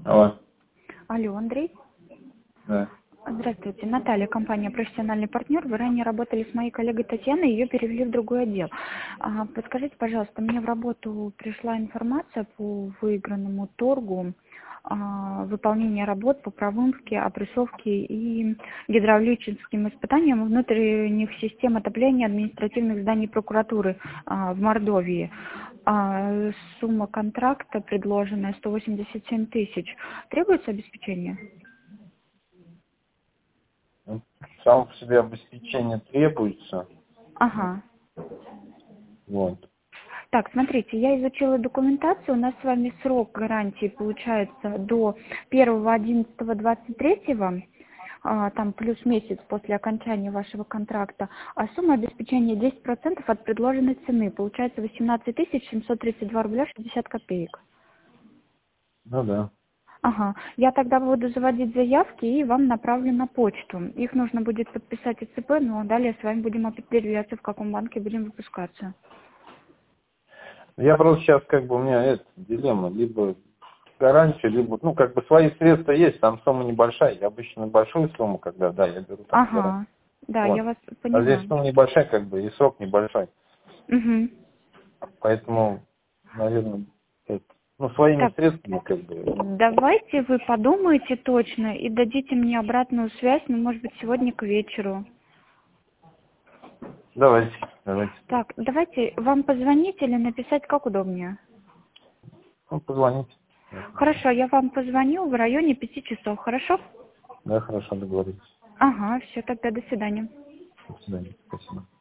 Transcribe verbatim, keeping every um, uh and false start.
Алло. Алло, Андрей. Да. Здравствуйте, Наталья, компания «Профессиональный партнер». Вы ранее работали с моей коллегой Татьяной, ее перевели в другой отдел. А, подскажите, пожалуйста, мне в работу пришла информация по выигранному торгу, а, выполнение работ по промывке, опрессовке и гидравлическим испытаниям внутренних систем отопления административных зданий прокуратуры а, в Мордовии. А, сумма контракта предложенная сто восемьдесят семь тысяч. Требуется обеспечение? Само по себе обеспечение требуется. Ага. Вот. Так, смотрите, я изучила документацию. У нас с вами срок гарантии получается до первого одиннадцатого двадцать третьего, а, там плюс месяц после окончания вашего контракта, а сумма обеспечения десять процентов от предложенной цены. Получается восемнадцать тысяч семьсот тридцать два рубля шестьдесят копеек. Ну да. Ага, я тогда буду заводить заявки и вам направлю на почту. Их нужно будет подписать ИЦП, но далее с вами будем определяться, в каком банке будем выпускаться. Я просто сейчас как бы у меня это дилемма, либо гарантия, либо, ну, как бы свои средства есть, там сумма небольшая. Я обычно большую сумму, когда, да, я беру там гарантию. Ага, да, Вот. я вас А поняла. здесь сумма небольшая, как бы, и срок небольшой. Угу. Поэтому, наверное, это, ну, своими Так, средствами, как бы. давайте вы подумаете точно и дадите мне обратную связь, ну, может быть, сегодня к вечеру. Давайте, давайте. Так, давайте вам позвонить или написать, как удобнее. Ну, позвоните. Хорошо, я вам позвоню в районе пяти часов, хорошо? Да, хорошо, договорились. Ага, все, тогда до свидания. До свидания. Спасибо.